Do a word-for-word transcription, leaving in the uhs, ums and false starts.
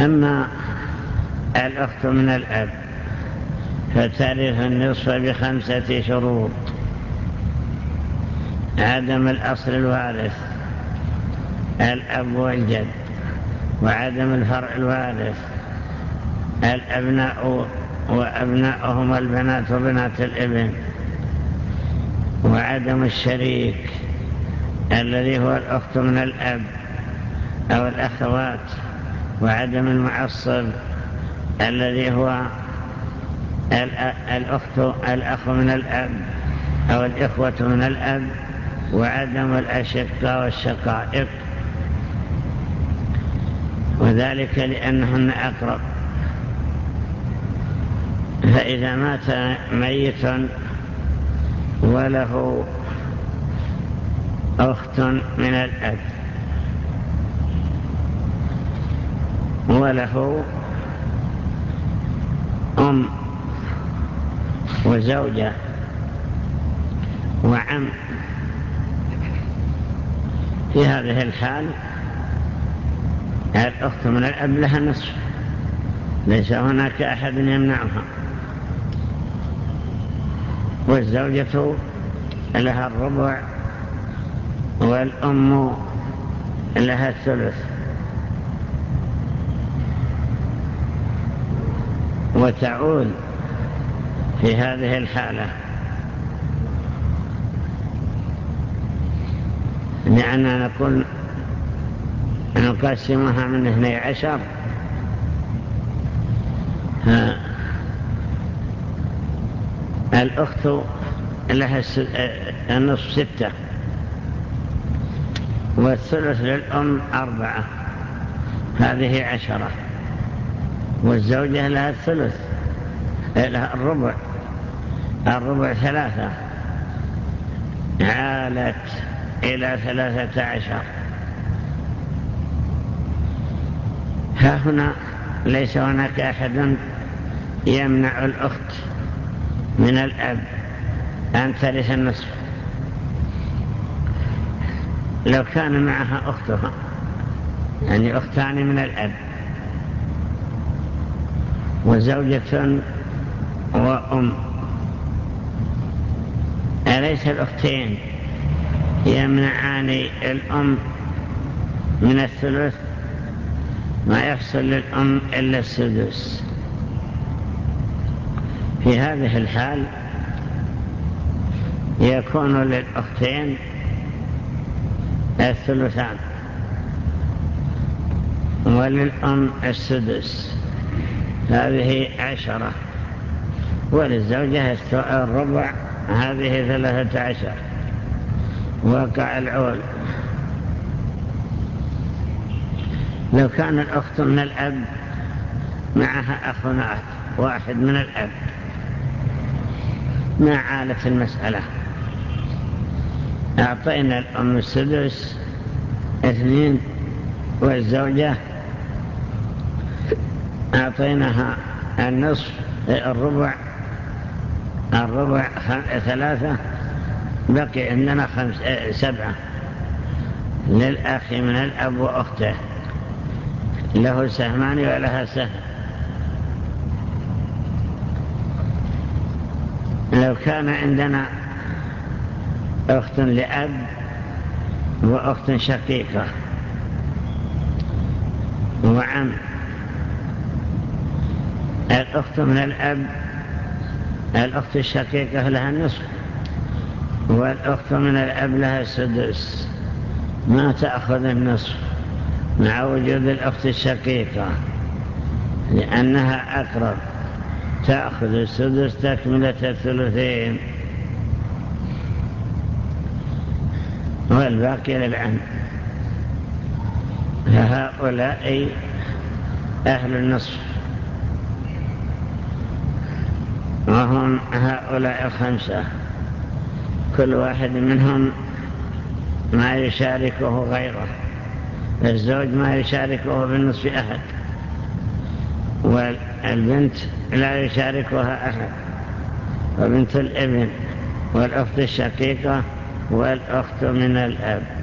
أما الأخت من الأب فترث النصف بخمسة شروط: عدم الأصل الوارث الأب والجد، وعدم الفرع الوارث الأبناء وأبناؤهم البنات وبنات الابن، وعدم الشريك الذي هو الأخت من الأب أو الأخوات، وعدم المعصب الذي هو الأخت الأخ من الأب أو الإخوة من الأب، وعدم الأشقة والشقائق، وذلك لأنهن أقرب. فإذا مات ميت وله أخت من الأب وله أم وزوجة وعم، في هذه الحال الأخت من الأب لها نصف، ليس هناك أحد يمنعها، والزوجة لها الربع، والأم لها الثلث. وتعود في هذه الحالة لأننا نقول نقسمها من اثني عشر، الأخت لها النصف ستة، والثلث للأم أربعة، هذه عشرة، والزوجة لها الثلث لها الربع، الربع ثلاثة، عالت إلى ثلاثة عشر. ها هنا ليس هناك أحد يمنع الأخت من الأب أن ترث النصف. لو كان معها أختها، يعني أختان من الأب وزوجة وأم، أليس الأختين يمنعان الأم من الثلث؟ ما يحصل للأم إلا السدس. في هذه الحال يكون للأختين الثلثان وللأم السدس، هذه عشرة، وللزوجة الربع، هذه ثلاثة عشر. وقع العول. لو كان الأخت من الأب معها أخ واحد من الأب ما عالت المسألة، أعطينا الأم السدس اثنين، والزوجة أعطيناها النصف الربع الربع ثلاثة، بقي عندنا خمس سبعة للأخ من الأب وأخته، له سهمان ولها سهم. لو كان عندنا أخت لأب وأخت شقيقة وعم، الأخت من الأب الأخت الشقيقة لها النصف، والأخت من الأب لها السدس، ما تأخذ النصف مع وجود الأخت الشقيقة لأنها أقرب، تأخذ السدس تكملة الثلثين، والباقي للعم. فهؤلاء أهل النصف، وهم هؤلاء الخمسة، كل واحد منهم ما يشاركه غيره. الزوج ما يشاركه بالنصف أحد، والبنت لا يشاركها أحد، وبنت الابن والأخت الشقيقة والأخت من الأب.